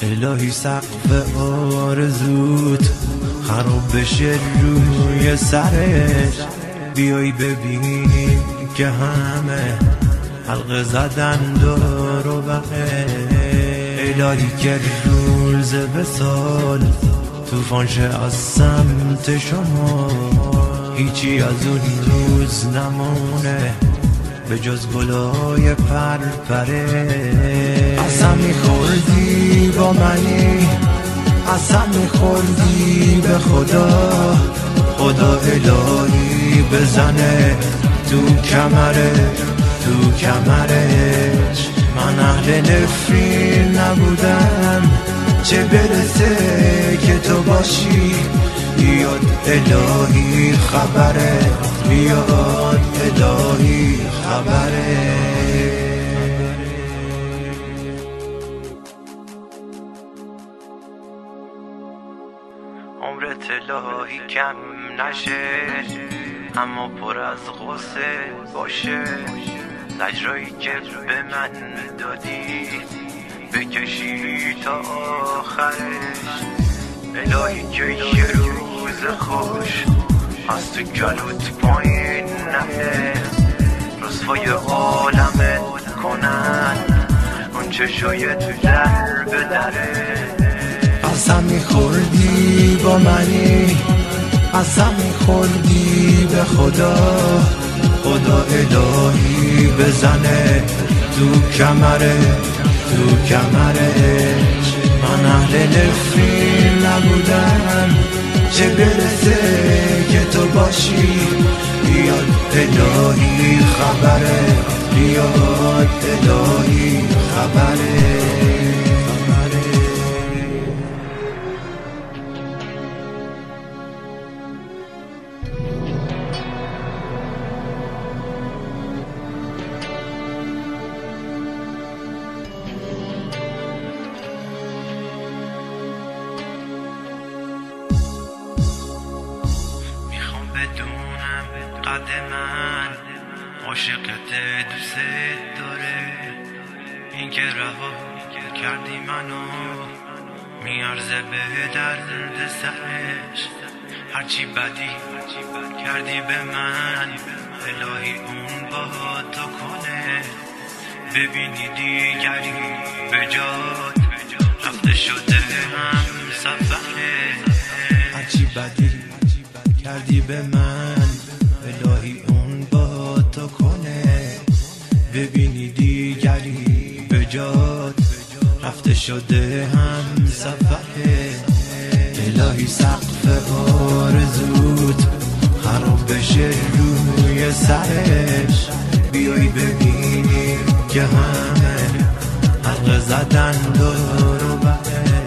الهی سقف آرزوت خراب بشه روی سرش، بیای ببینی که همه حلقه زدن دور و بره. الهی که روز وصال طوفان شه از سمت شما، هیچی از اون روز نمونه به جز گلای پرپره. قسم میخوردی با منی، قسم میخوردی به خدا، خدا الهی بزنه تو کمرش. من اهل نفرین نبودم، چه برسه که تو باشی. بیاد الهی خبره، بیاد الهی خبره. عمرت الهی کم نشه، اما پر از غصه باشه. زجرایی که به من دادی بکشی تا آخرش. الهی که یه روز خوش از تو گلوت پایین نهه، رسوای عالمت کنن اون چشای تو در به دره. قسم میخوردی با منی، قسم میخوردی به خدا، خدا الهی بزنه تو کمرش. من اهل نفرین نبودم، چه برسه که تو باشی. بیاد الهی خبره، بیاد الهی خبره. بدونم قد من عاشقت دوست داره، این که رها کردی منو میارزه به درد سرش. هرچی بدی کردی به من الهی اون با تو کنه، ببینی دیگری به جات رفته شده هم سفره. هرچی بدی کردی به من الهی اون با تو کنه، ببینی دیگری به جات رفته شده هم سفره. الهی سقف آرزوت خراب بشه روی سرش، بیای ببینی که همه حلقه زدن دور و بره.